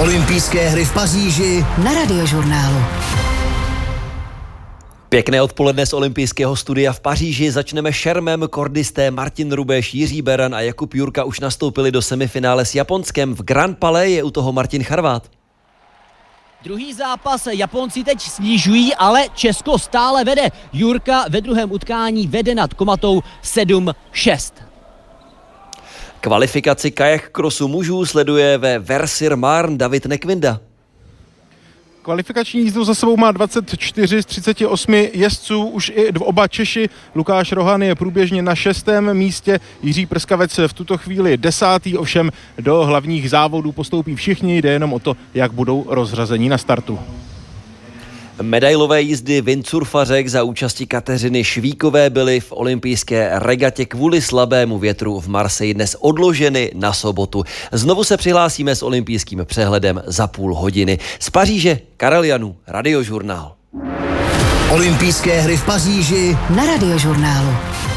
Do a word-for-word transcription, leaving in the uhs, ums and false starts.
Olympijské hry v Paříži na Radiožurnálu. Pěkné odpoledne z olympijského studia v Paříži. Začneme šermem. Kordisté Martin Rubeš, Jiří Beran a Jakub Jurka už nastoupili do semifinále s Japonskem. V Grand Palais je u toho Martin Charvát. Druhý zápas Japonci teď snižují, ale Česko stále vede. Jurka ve druhém utkání vede nad Komatou sedm šest. Kvalifikaci kajak krosu mužů sleduje ve Vers-sur-Marne David Nekvinda. Kvalifikační jízdu za sebou má dvacet čtyři z třiceti osmi jezdců, už i oba Češi. Lukáš Rohan je průběžně na šestém místě, Jiří Prskavec v tuto chvíli desátý, ovšem do hlavních závodů postoupí všichni, jde jenom o to, jak budou rozřazení na startu. Medailové jízdy windsurfařek za účasti Kateřiny Švíkové byly v olympijské regatě kvůli slabému větru v Marseille dnes odloženy na sobotu. Znovu se přihlásíme s olympijským přehledem za půl hodiny. Z Paříže Karel Janů, Radiožurnál. Olympijské hry v Paříži na Radiožurnálu.